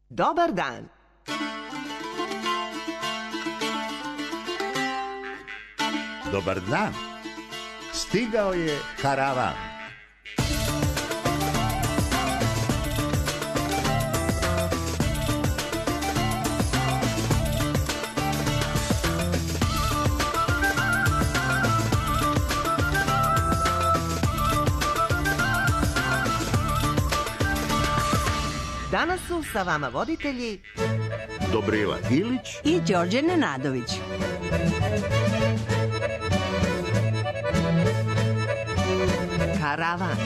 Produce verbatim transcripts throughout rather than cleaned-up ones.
Dobar dan. Dobar dan. Stigao je karavan. Danas su sa vama voditelji Dobrila Ilić i Đorđe Nenadović. Karavan.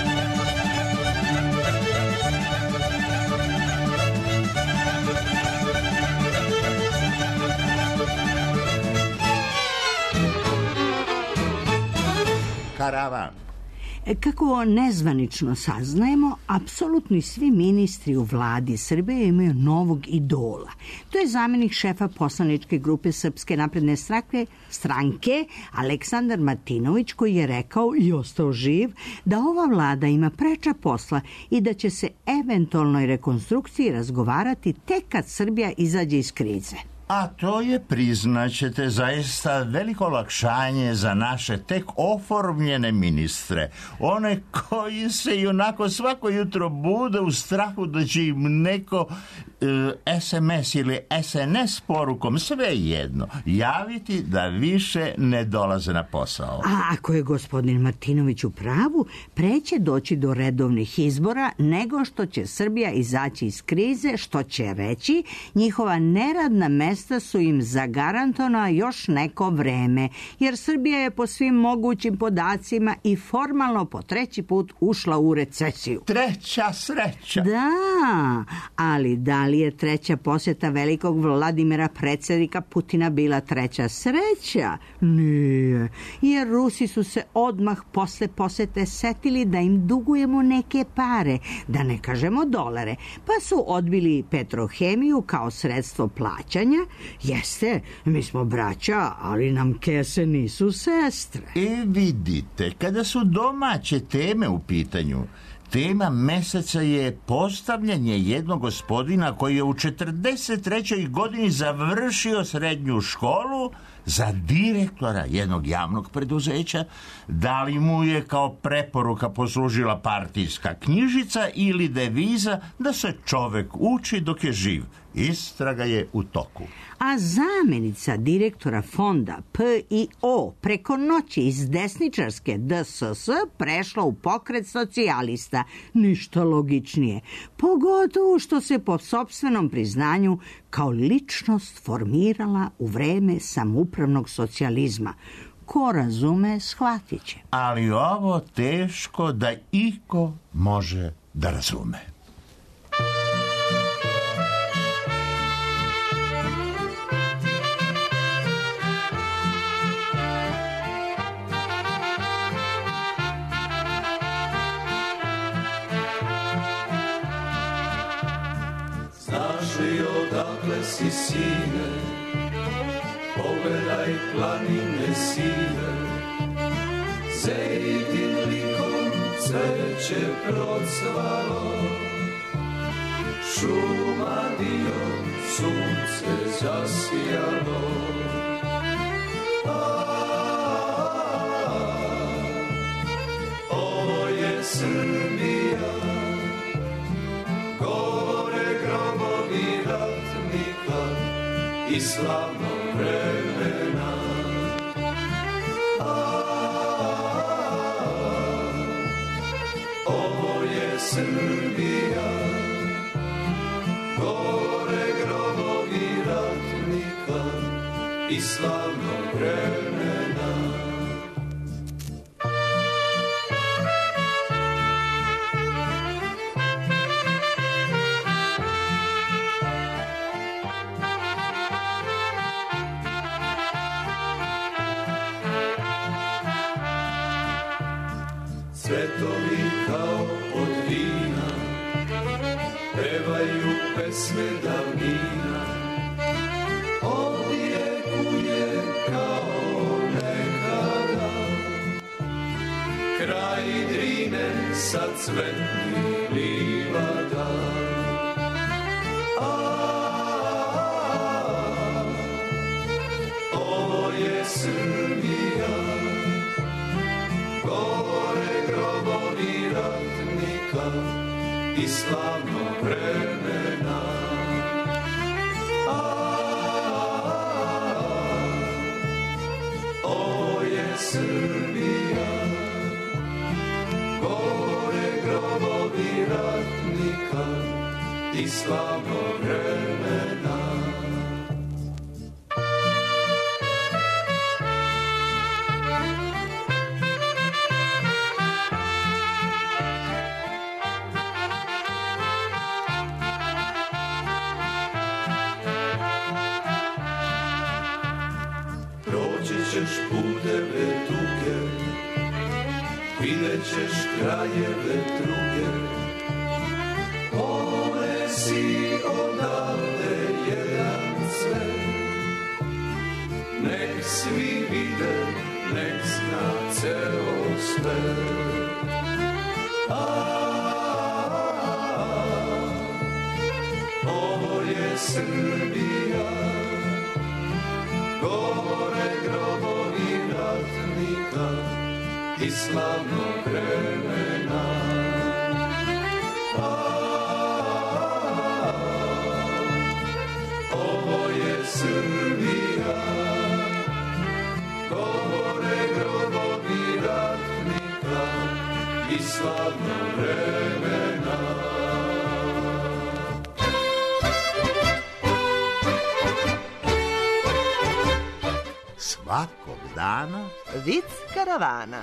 Karavan. Kako nezvanično saznajemo, apsolutni svi ministri u vladi Srbije imaju novog idola. To je zamjenik šefa poslaničke grupe Srpske napredne stranke, stranke Aleksandar Martinović, koji je rekao i ostao živ da ova vlada ima preča posla i da će se eventualnoj rekonstrukciji razgovarati tek kad Srbija izađe iz krize. A to je, priznaćete, zaista veliko olakšanje za naše tek oformljene ministre. One koji se i onako svako jutro bude u strahu da će im neko e, es em es ili es en es porukom, sve jedno, javiti da više ne dolaze na posao. A ako je gospodin Martinović u pravu, pre će doći do redovnih izbora nego što će Srbija izaći iz krize, što će reći njihova neradna mesta su im zagarantovana još neko vreme, jer Srbija je po svim mogućim podacima i formalno po treći put ušla u recesiju. Treća sreća. Da, ali da li je treća posjeta velikog Vladimira predsjednika Putina bila treća sreća? Nije, jer Rusi su se odmah posle posjete setili da im dugujemo neke pare, da ne kažemo dolare, pa su odbili Petrohemiju kao sredstvo plaćanja. Jeste, mi smo braća, ali nam kese nisu sestre. I vidite, kada su domaće teme u pitanju, tema meseca je postavljanje jednog gospodina koji je u četrdeset trećoj godini završio srednju školu za direktora jednog javnog preduzeća. Da li mu je kao preporuka poslužila partijska knjižica ili deviza da se čovek uči dok je živ? Istraga je u toku. A zamjenica direktora fonda P I O preko noći iz desničarske D S S prešla u pokret socijalista. Ništa logičnije. Pogotovo što se po sopstvenom priznanju kao ličnost formirala u vreme samoupravnog socijalizma. Ko razume, shvatit će. Ali ovo teško da iko može da razume. Odakle si, sine, pogledaj planine sive, Zejtin likom cveće procvalo, šuma dio sunce zasijalo. A, ovo je Srbija, gore grobovi ratnika i slavno vremena. A, ovo je Srbija, gore grobovi ratnika i slavno vremena. Cvetovi kao od vina pevaju pesme davnina, odjekuje kao nekada kraj Drine sa cvetnih livada. vremena. A, o je Srbija, gore grobovi ratnika i slavnog vremena. Ćeš puteve tuge, vidjet ćeš krajeve druge, ponesi odavde jedan svet. Nek svi vide, nek zna ceo svet. A, ovo je Srbija, gore grobovi ratnika i slavnog vremena. A, ovo je Srbija, gore grobovi ratnika i slavnog vremena. Svakog dana Vic karavana.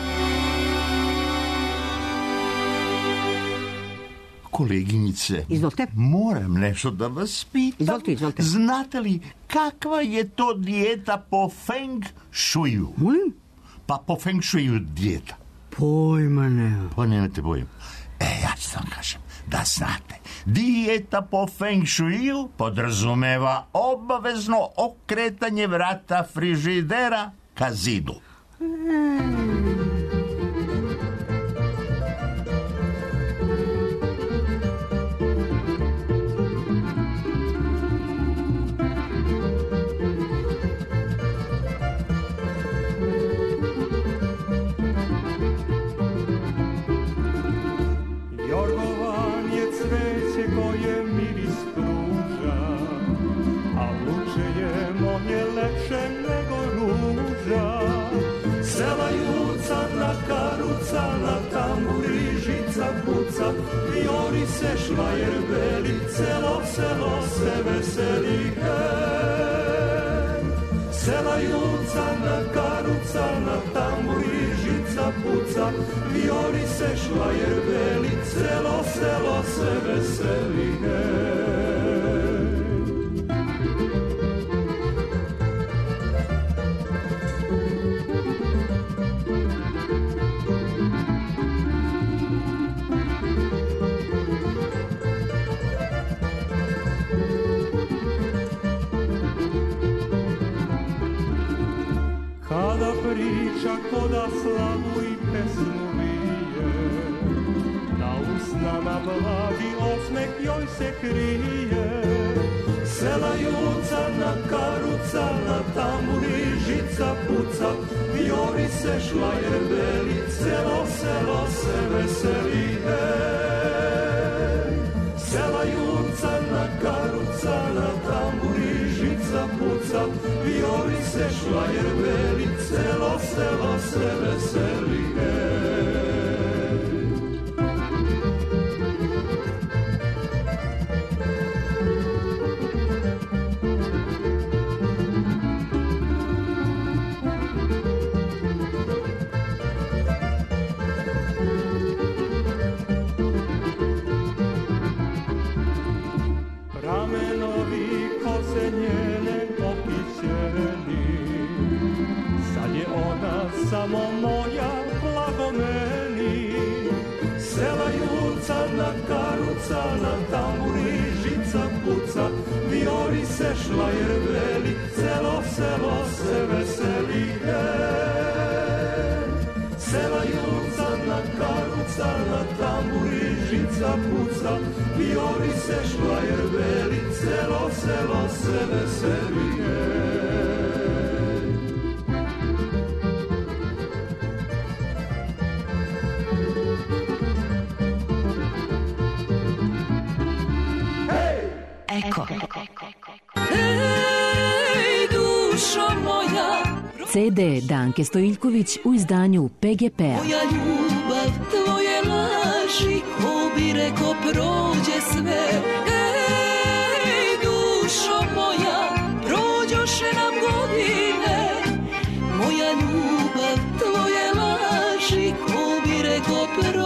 Koleginice, Izvolite. moram nešto da vas pitam. Izvolite, izvolite. Znate li kakva je to dijeta po Feng Shuiu? Molim? Pa po Feng Shuiu dijeta. Pojma nema. Pa nemate pojma. E, ja ću vam kažem, da znate. Dijeta po Feng Shuiu podrazumeva obavezno okretanje vrata frižidera ka zidu. Jorgovan je cveće koje miris pruža, a luče je moje lepše nego ruža. Sela jucana, karucana, tamburi, žica puca, vijori se švajer veli, celo selo se veseli, hej. Sela jucana, karucana, tamburi, žica puca, vijori se švajer veli, celo selo se veseli, hej. Kada priča koda slavu i pesmu vije, na usnama blagi osmeh joj se krije. Sela jucana, karucana, tamburi, žica puca, vijori se švajer veli, celo selo se veseli, hej. Sela jucana, karucana, tamburi, žica puca, vijori se švajer veli, celo selo se veseli, hej. Ramenovi kose njene okićeni, sad je ona samo moja, blago meni. Sela jucana, karucana, tamburi, žica puca, vijori se švajer veli, celo selo se veseli, hej. Sela jucana, karucana, tamburi, žica puca, vijori se švajer veli, celo selo se veseli, hej. Eko. Ej, dušo moja, ce de Danke Stojiljković u izdanju P G P-a. moja ljubav, tvoje laži, ko bi reko prođe sve. Ej, dušo moja, prođoše nam godine, moja ljubav, tvoje laži, ko bi reko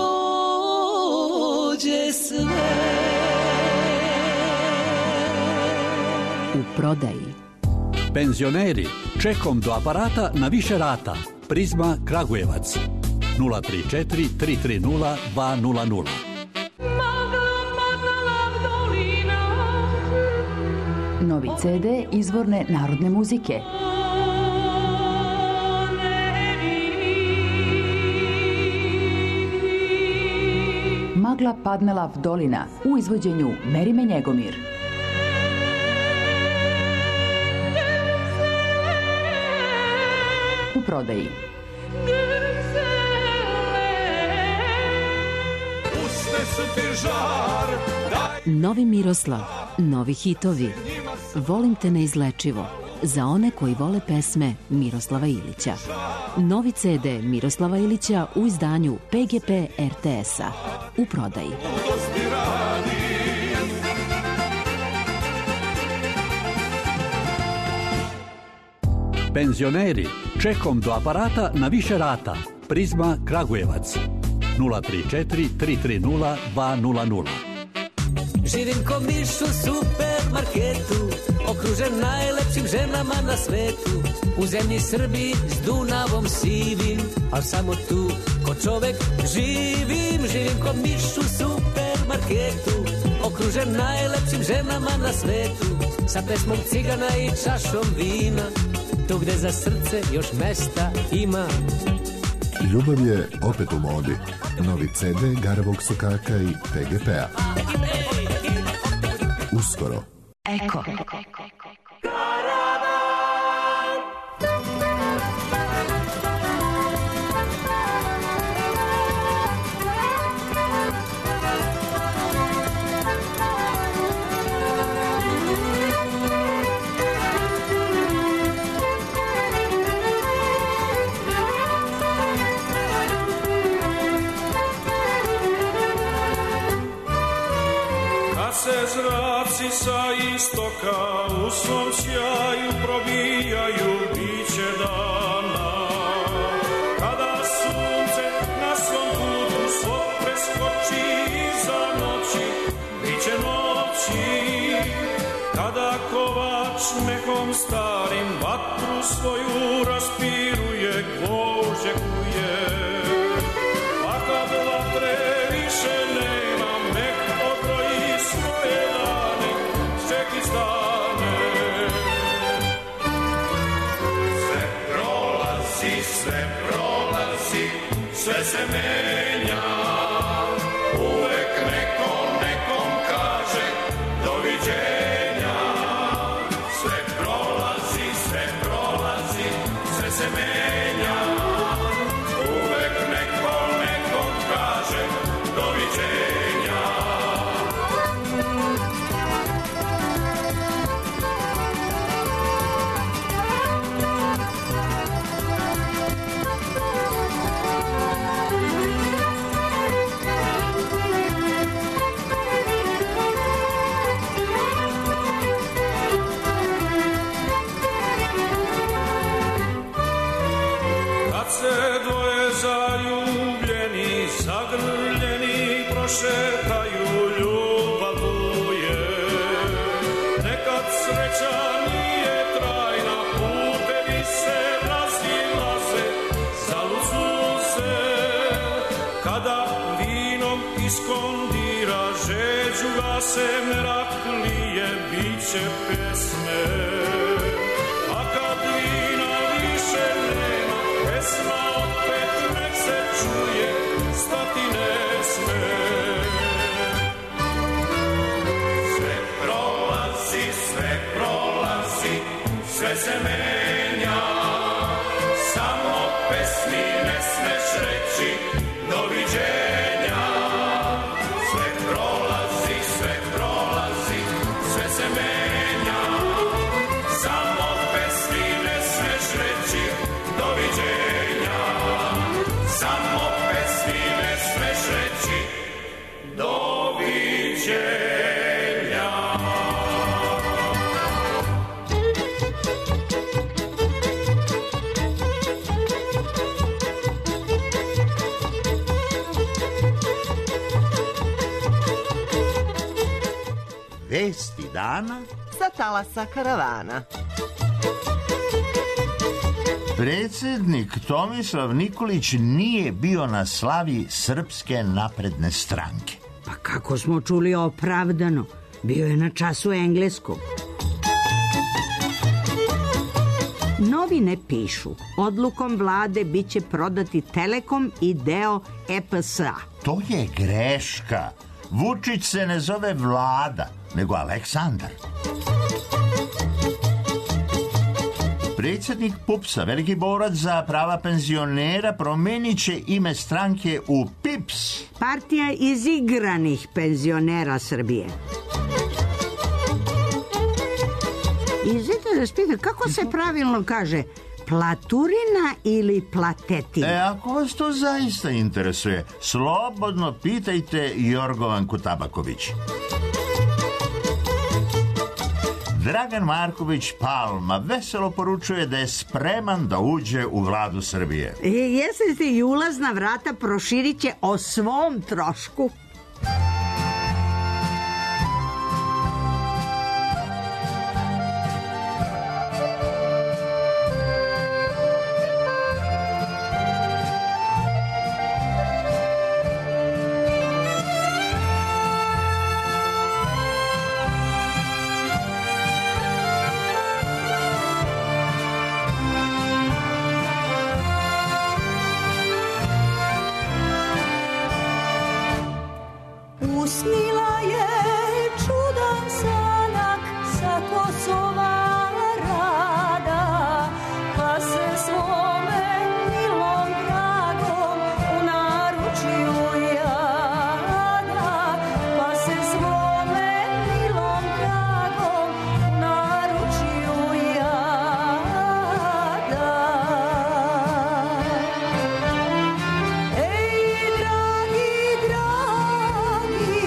prođe sve. U prodaji. Penzioneri, čekom do aparata na više rata. Prizma Kragujevac. nula tri četiri tri tri nula dva nula nula. Novi ce de izvorne narodne muzike. Magla padnela v dolina u izvođenju Merime Njegomir. U prodaji. Novi Miroslav, novi hitovi. Volim te neizlečivo. Za one koji vole pesme Miroslava Ilića. Novi ce de Miroslava Ilića u izdanju P G P R T S-a. U prodaji. Penzioneri, čekom do aparata na više rata. Prizma Kragujevac. nula tri četiri tri tri nula dva nula nula. Živim ko miš u supermarketu, okružen najlepšim ženama na svetu. U zemlji Srbiji s Dunavom sivim, al samo tu ko čovek živim. Živim ko miš u supermarketu, okružen najlepšim ženama na svetu. Sa pesmom cigana i čašom vina, tu gde za srce još mesta ima. Ljubav je opet u modi. Novi ce de Garavog Sokaka i P G P-a. Uskoro. Eko. Se zraci sa istoka u svom sjaju probijaju biće dana. Kada sunce na svom putu svog preskoči iza noći, biće noći. Kada kovač nekom starim vatru svoju raspiruje, gvožđe kuje. A kad vatre više nema, nek odbroji svoje dane, čeki stane. Sve prolazi, sve prolazi, sve se menja. Uvek neko nekom kaže doviđenja. Sve prolazi, sve prolazi, sve se menja. Uvek neko nekom kaže doviđenja. Kad se dvoje zaljubljeni, zagrljeni, prošetaju, ljubav je. Nekad sreća nije trajna, putevi se razilaze, zalud su se. Kada vinom iskondira, žeđu gase, mraklije, bit će pesme. A kad vina više nema, pesma opet nek se čuje, stati ne sme. Sve prolazi, sve prolazi, sve se menja. Samo pesmi ne smeš reći doviđenja. Sve prolazi, sve prolazi, sve se Vesti dana sa talasa karavana. Predsjednik Tomislav Nikolić nije bio na slavi Srpske napredne stranke. Pa kako smo čuli, opravdano. Bio je na času engleskog. Novine pišu, odlukom vlade biće prodati Telekom i deo E P S-a. To je greška. Vučić se ne zove Vlada, nego Aleksandar. Predsjednik Pupsa, veliki borac za prava penzionera, promenit će ime stranke u P I P S. Partija izigranih penzionera Srbije. Izvite da spite, kako se pravilno kaže? Platurina ili platetina? E, ako vas to zaista interesuje, slobodno pitajte Jorgovanku Tabaković. Dragan Marković Palma veselo poručuje da je spreman da uđe u vladu Srbije. E, jeste i ulazna vrata proširit će o svom trošku. Usnila je čudan sanak sa Kosova rada, pa se svome milom dragom u naručju jada, pa se svome milom dragom u naručju jada. Ej, dragi, dragi,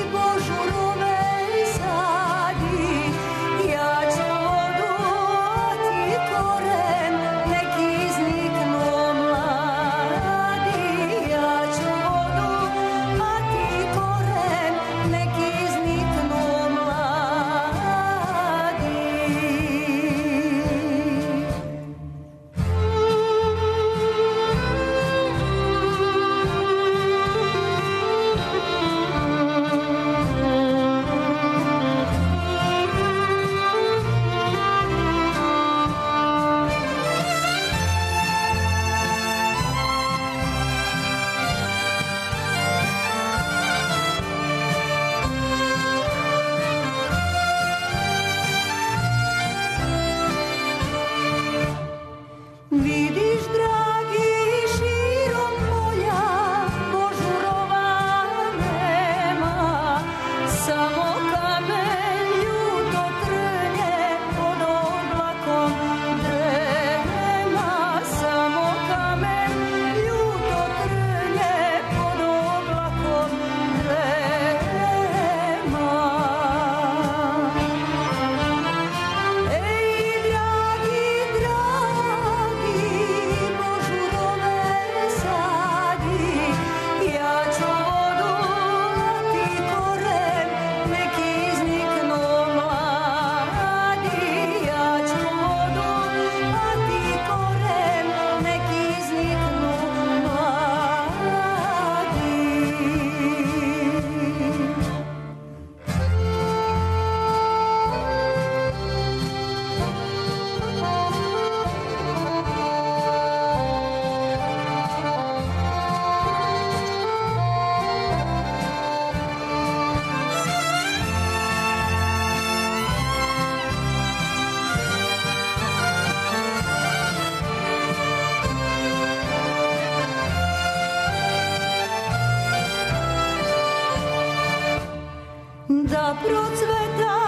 da procveta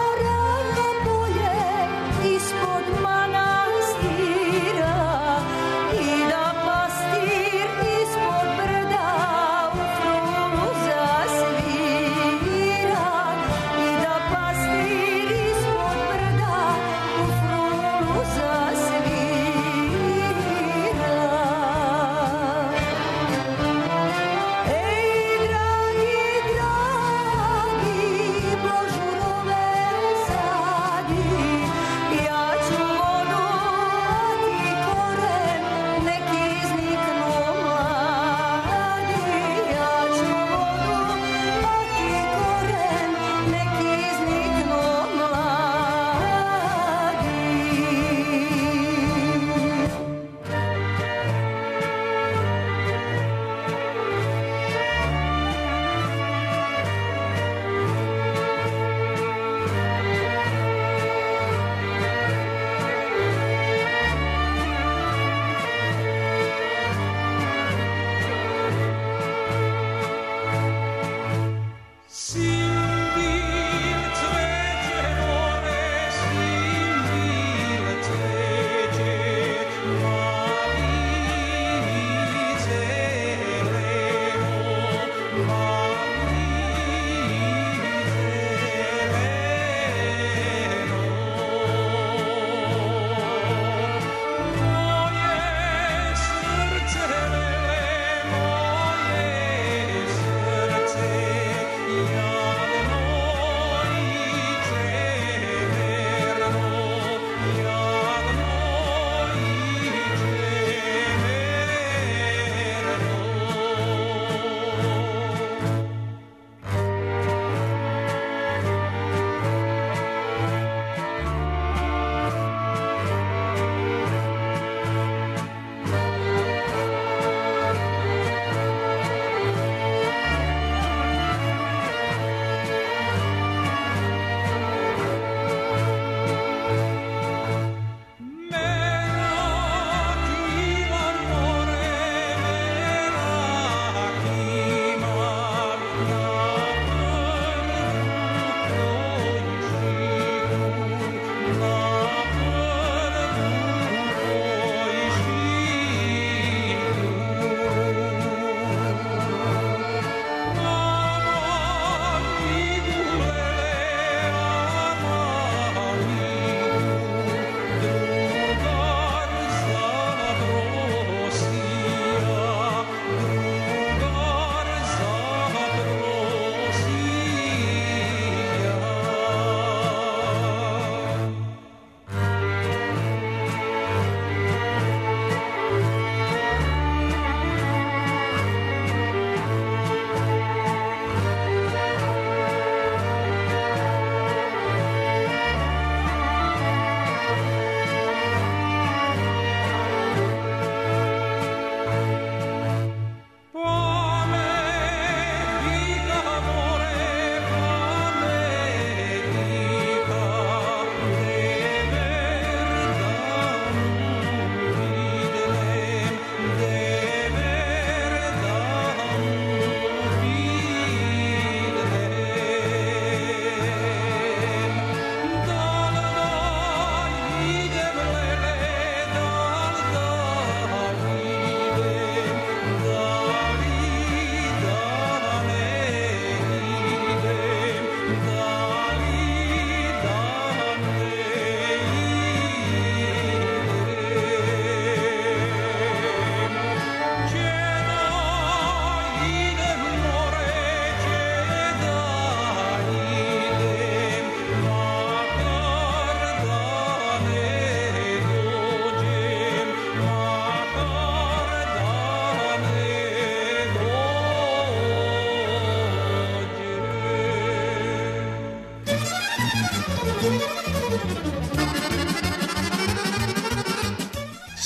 ravno polje ispod manastira i da pastir ispod brda u frulu zasvira i da pastir ispod brda u frulu zasvira. Ej, dragi, dragi, božurove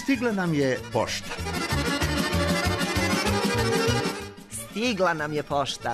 Stigla nam je pošta. Stigla nam je pošta.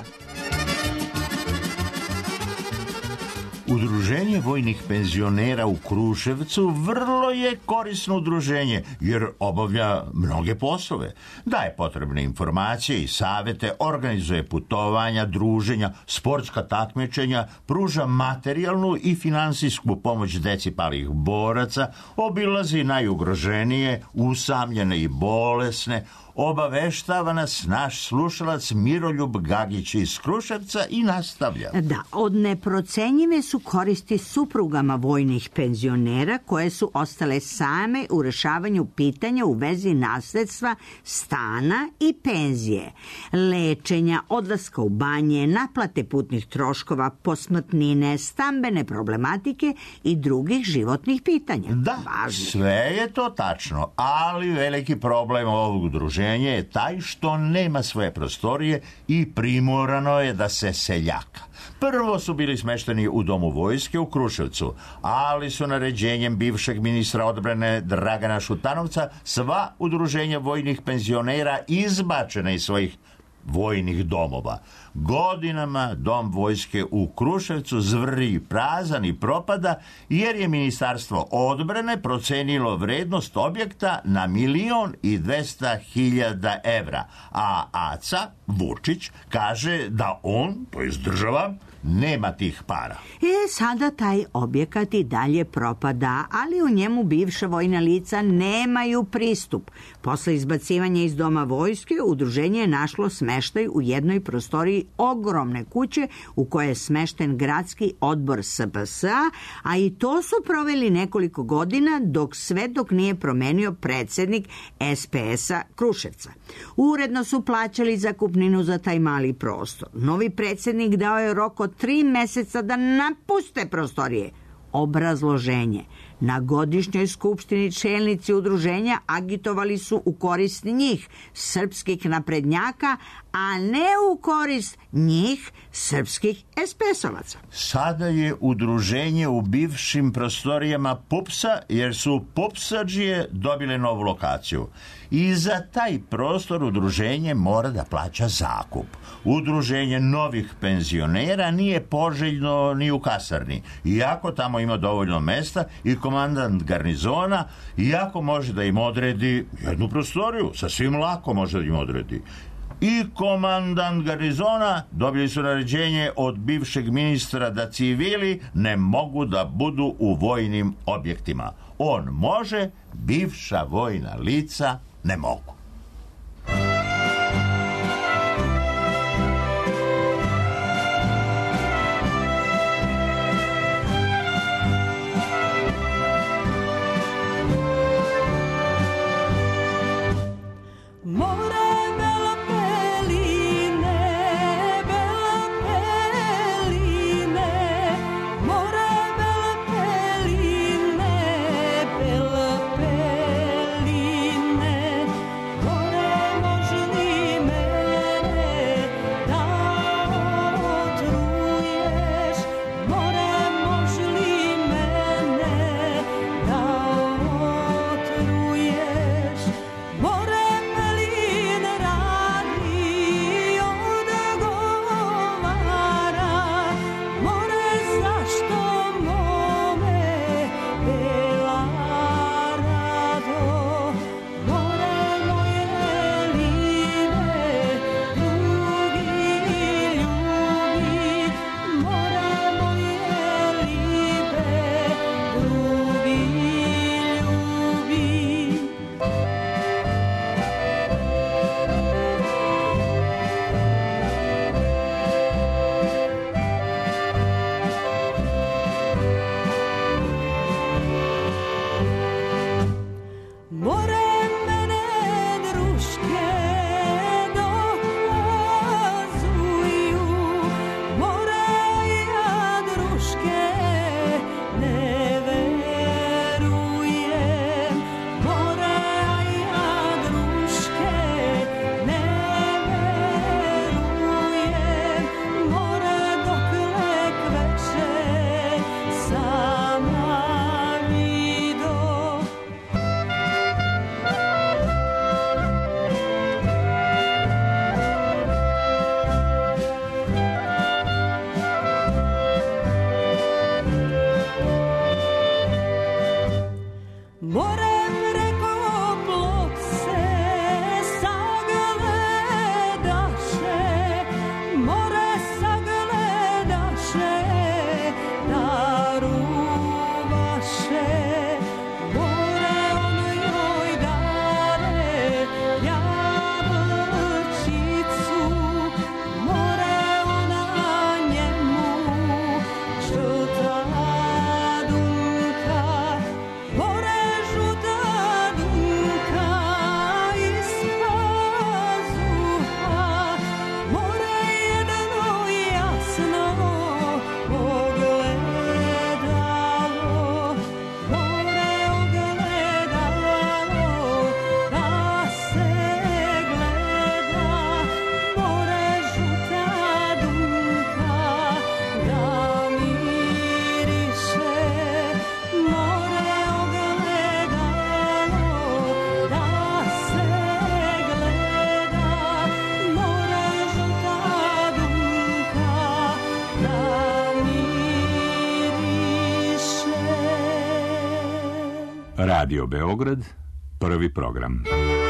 Udruženje vojnih penzionera u Kruševcu vrlo je korisno udruženje, jer obavlja mnoge poslove. Daje potrebne informacije i savete, organizuje putovanja, druženja, sportska takmičenja, pruža materijalnu i finansijsku pomoć deci palih boraca, obilazi najugroženije, usamljene i bolesne, obaveštava nas naš slušalac Miroljub Gagić iz Kruševca i nastavlja. Da, od neprocenjive su koristi suprugama vojnih penzionera koje su ostale same u rešavanju pitanja u vezi nasledstva, stana i penzije, lečenja, odlaska u banje, naplate putnih troškova, posmrtnine, stambene problematike i drugih životnih pitanja. Da, važno. Sve je to tačno, ali veliki problem ovog udruženja je taj što nema svoje prostorije i primorano je da se seljaka. Prvo su bili smešteni u domu vojske u Kruševcu, ali su naređenjem bivšeg ministra odbrane Dragana Šutanovca sva udruženja vojnih penzionera izbačena iz svojih vojnih domova. Godinama dom vojske u Kruševcu zvrri prazan i propada jer je ministarstvo odbrane procenilo vrednost objekta na milion i dvesta hiljada evra, a Aca Vučić kaže da on, to jest država, nema tih para. E, sada taj objekat i dalje propada, ali u njemu bivša vojna lica nemaju pristup. Posle izbacivanja iz doma vojske, udruženje je našlo smeštaj u jednoj prostoriji ogromne kuće u kojoj je smešten gradski odbor S P S A, a i to su proveli nekoliko godina dok sve dok nije promenio predsednik S P S A Kruševca. Uredno su plaćali zakupninu za taj mali prostor. Novi predsednik dao je rok od tri meseca da napuste prostorije. Obrazloženje. Na godišnjoj skupštini čelnici udruženja agitovali su u korist njih, srpskih naprednjaka, a ne u korist njih, srpskih es pe esovaca. Sada je udruženje u bivšim prostorijama P U P S-a, jer su P U P S-ađije dobile novu lokaciju. I za taj prostor udruženje mora da plaća zakup. Udruženje novih penzionera nije poželjno ni u kasarni, iako tamo ima dovoljno mesta i komandant garnizona, iako može da im odredi jednu prostoriju, sasvim lako može da im odredi. I komandant garnizona dobili su naređenje od bivšeg ministra da civili ne mogu da budu u vojnim objektima. On može, bivša vojna lica ne mogu. Radio Beograd, prvi program.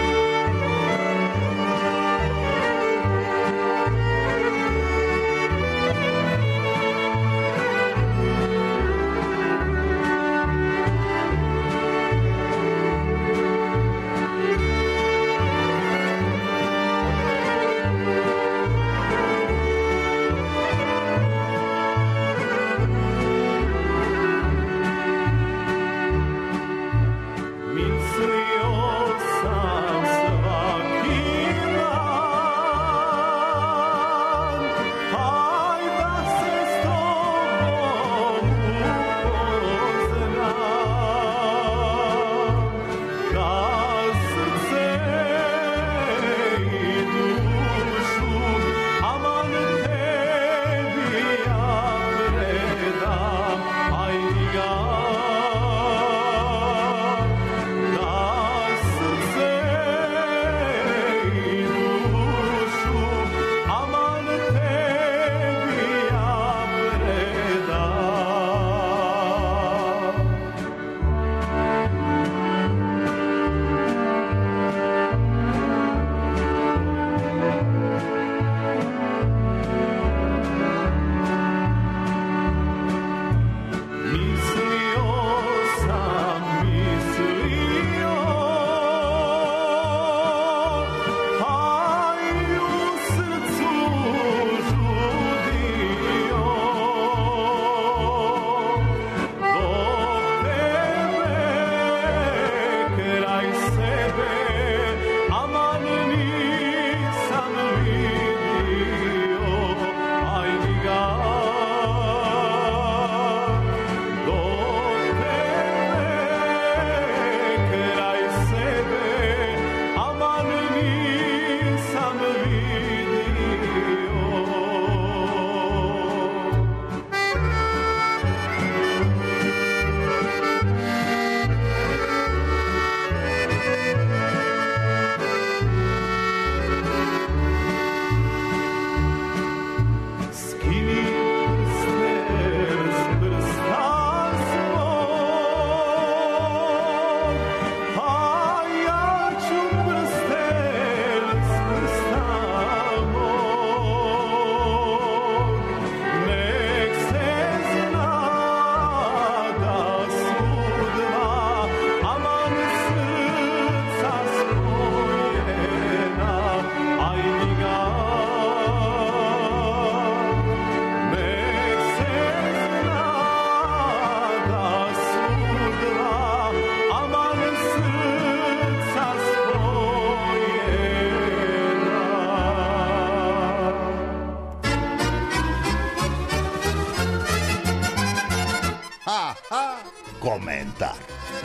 Komentar.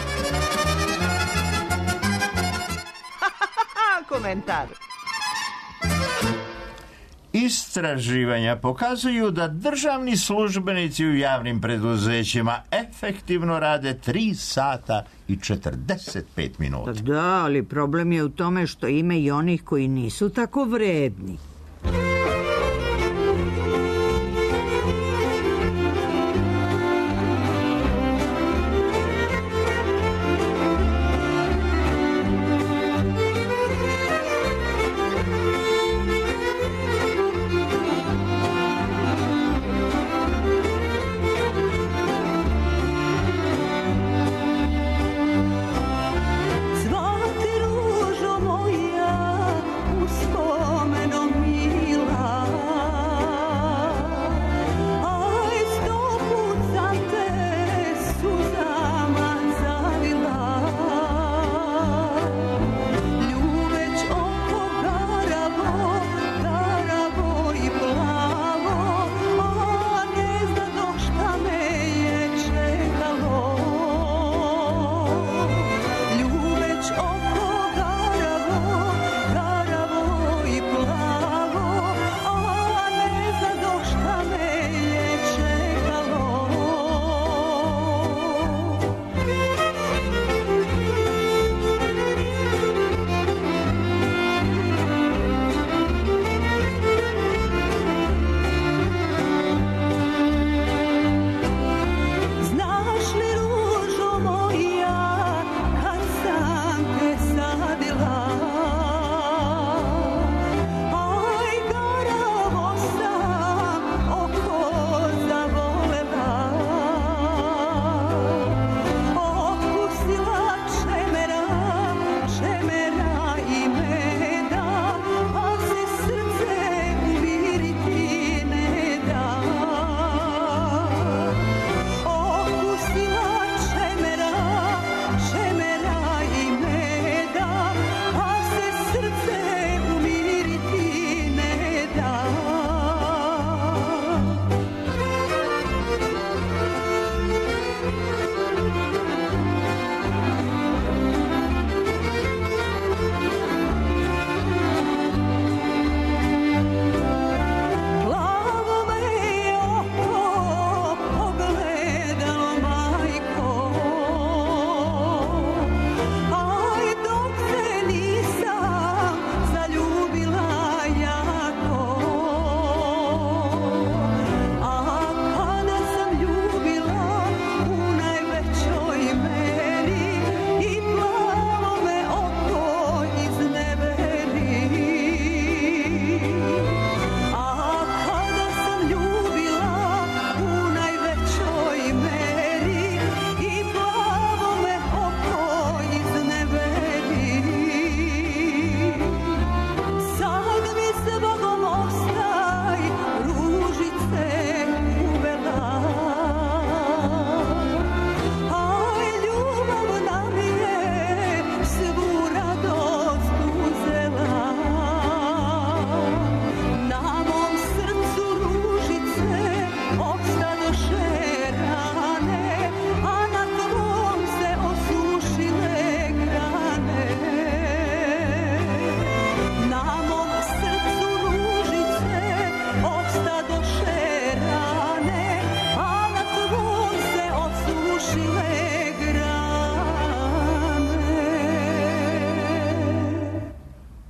Komentar. Istraživanja pokazuju da državni službenici u javnim preduzećima efektivno rade tri sata i četrdeset pet minuta. Da, ali problem je u tome što ima i onih koji nisu tako vredni. Cvati ružo moja, uspomenom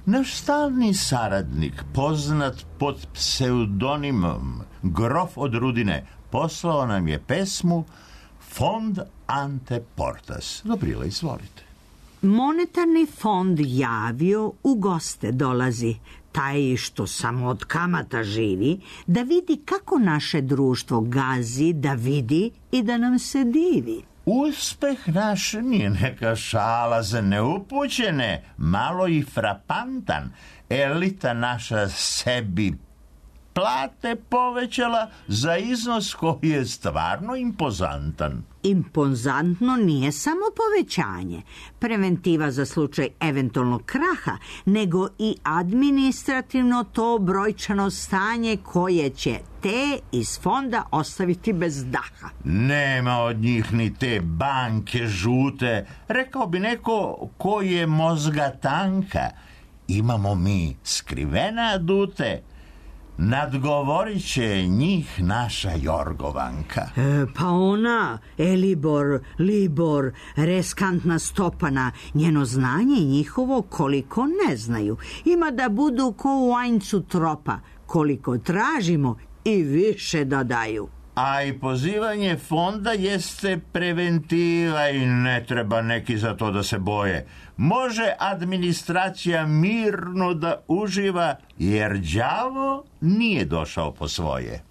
Naš stalni saradnik, poznat pod pseudonimom Grof od Rudine, poslao nam je pesmu Fond Ante Portas. Dobrila, izvolite. Monetarni fond javio u goste dolazi, taj što samo od kamata živi, da vidi kako naše društvo gazi, da vidi i da nam se divi. Uspeh naš nije neka šala za neupućene, malo i frapantan. Elita naša sebi plate povećala za iznos koji je stvarno impozantan. Impozantno nije samo povećanje, preventiva za slučaj eventualnog kraha, nego i administrativno to brojčano stanje koje će te iz fonda ostaviti bez daha. Nema od njih ni te banke žute, rekao bi neko ko je mozga tanka. Imamo mi skrivene adute, nadgovorit će njih naša Jorgovanka. E, pa ona, Elibor, Libor, reskantna Stopana, njeno znanje i njihovo koliko ne znaju. Ima da budu ko u Ajncu tropa, koliko tražimo i više da daju. A i pozivanje fonda jeste preventiva i ne treba neki za to da se boje. Može administracija mirno da uživa, jer đavo nije došao po svoje.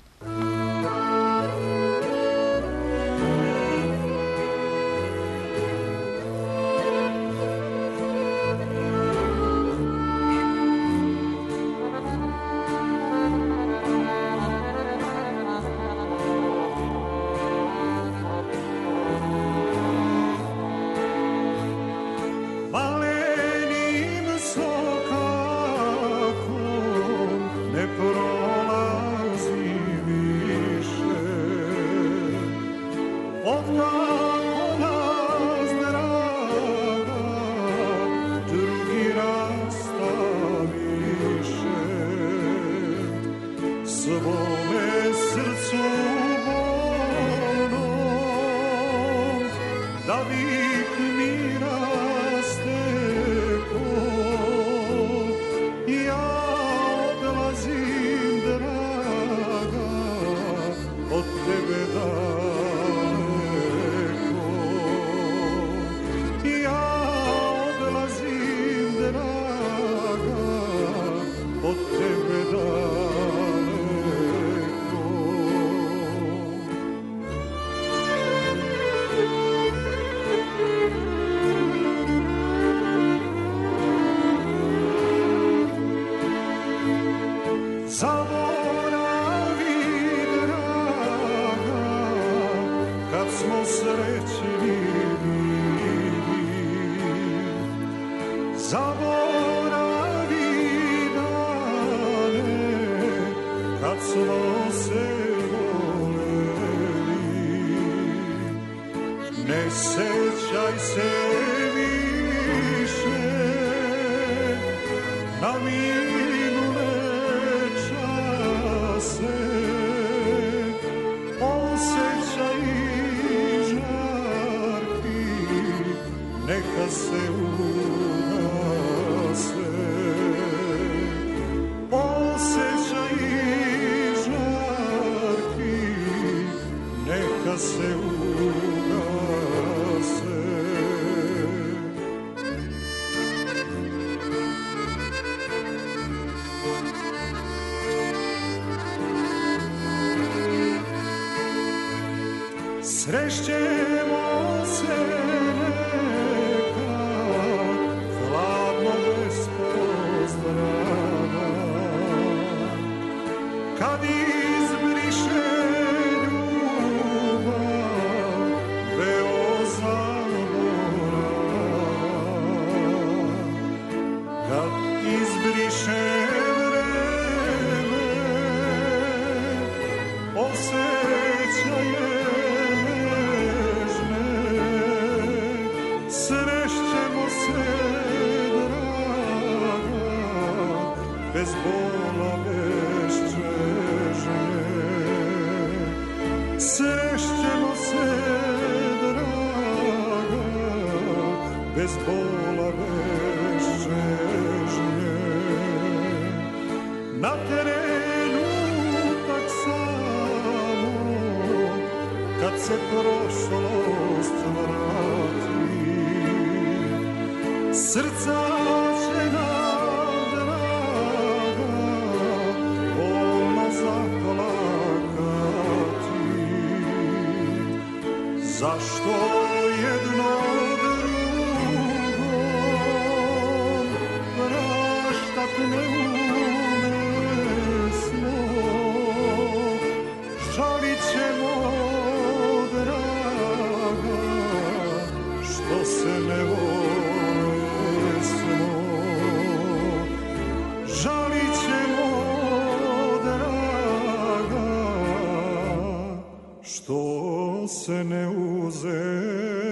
Srećemo se neka, hladno bez pozdrava, kad izbriše ljubav, veo zaborava, kad izbriše vreme, osjećaje bez bola, bez čežnje. Srećemo se, draga, bez bola, bez čežnje. se prošlost vrati, srca će nam draga bolno zaplakati. Zašto jedno drugom praštat ne umesmo, žalit ćemo draga što se ne volesmo, žalit ćemo draga što se ne uzesmo.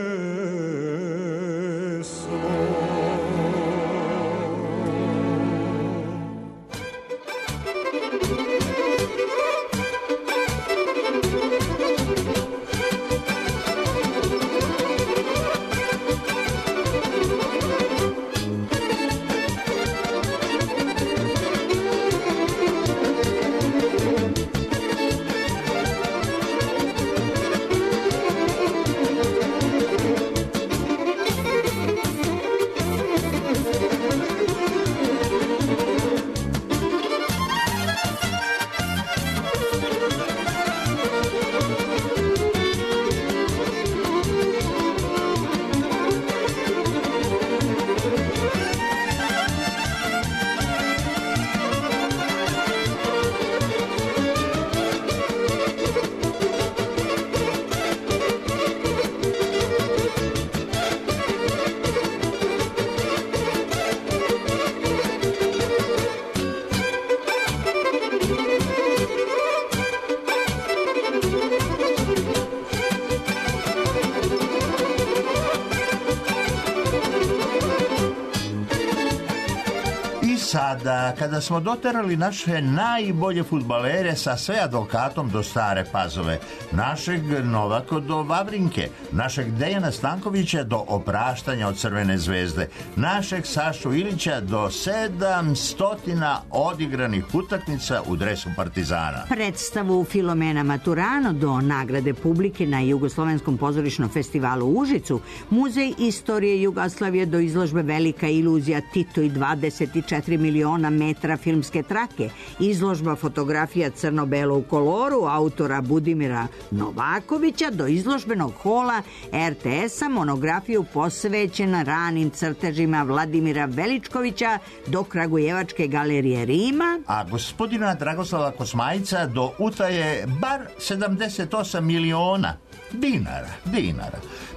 Sada, kada smo doterali naše najbolje fudbalere sa sve advokatom do Stare Pazove, našeg Novaka do Vavrinke, našeg Dejana Stankovića do opraštanja od Crvene zvezde, našeg Sašu Ilića do sedamstotina odigranih utakmica u dresu Partizana, predstavu Filomena Maturano do nagrade publike na Jugoslovenskom pozorišnom festivalu u Užicu, muzej istorije Jugoslavije do izložbe Velika iluzija Tito i dvadeset četiri miliona metra filmske trake, izložba fotografija crno-belo u koloru autora Budimira Novakovića do izložbenog hola er te es-a, monografiju posvećena ranim crtežima Vladimira Veličkovića do Kragujevačke galerije Rima, a gospodina Dragoslava Kosmajca do utaje bar sedamdeset osam miliona dinara, dinara,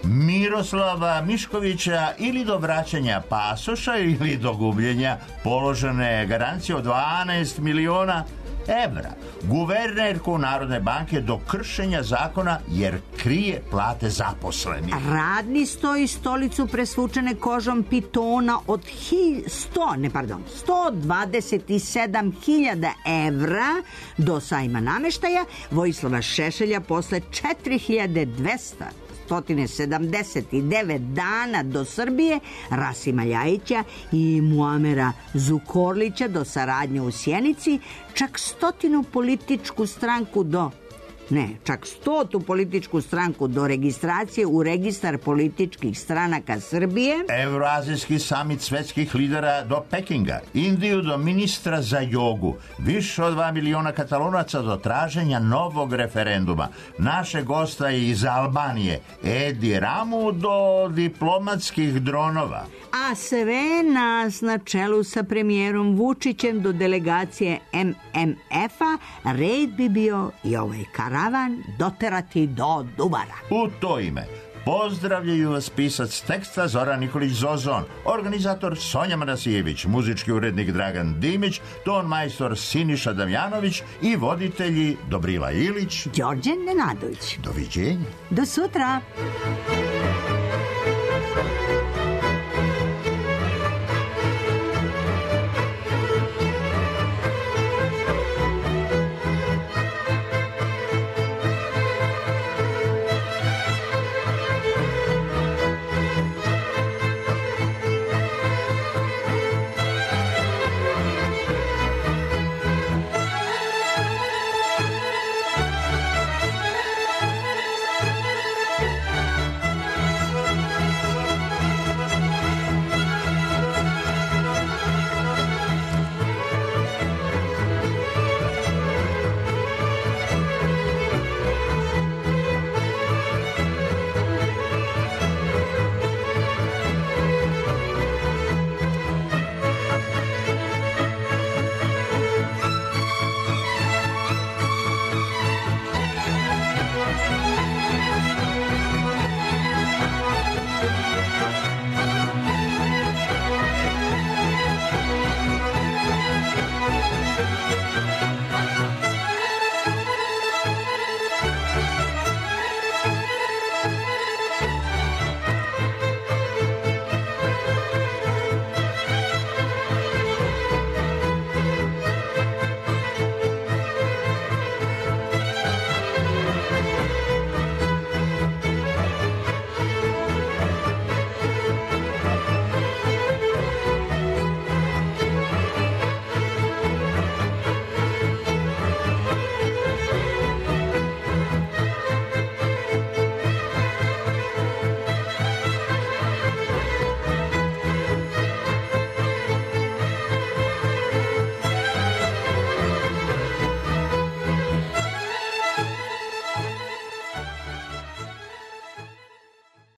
Miroslava Miškovića ili do vraćanja pasoša ili do gubljenja položene garancije od dvanaest miliona evra, guvernerku Narodne banke do kršenja zakona jer krije plate zaposlenih, radni sto i stolicu presvučene kožom pitona od hi, sto, ne pardon, sto dvadeset sedam hiljada evra do sajma nameštaja Vojislava Šešelja posle četiri hiljade dvesta sedamdeset devet dana do Srbije, Rasima Ljajića i Muamera Zukorlića do saradnje u Sjenici, čak stotinu političku stranku do Ne, čak stotu političku stranku do registracije u registar političkih stranaka Srbije, Evroazijski samit svetskih lidera do Pekinga, Indiju do ministra za jogu, više od dva miliona Katalonaca do traženja novog referenduma, naše gosta iz Albanije, Edi Ramu do diplomatskih dronova. A sve nas na čelu sa premijerom Vučićem do delegacije em em ef-a, red bi bio i ovaj karavan doterati do Dubara. U to ime pozdravljaju vas pisac teksta Zoran Nikolić Zozon, organizator Sonja Manasijević, muzički urednik Dragan Dimić, ton majstor Siniša Damjanović i voditelji Dobrila Ilić, Đorđe Nenadović. Doviđenja. Do sutra.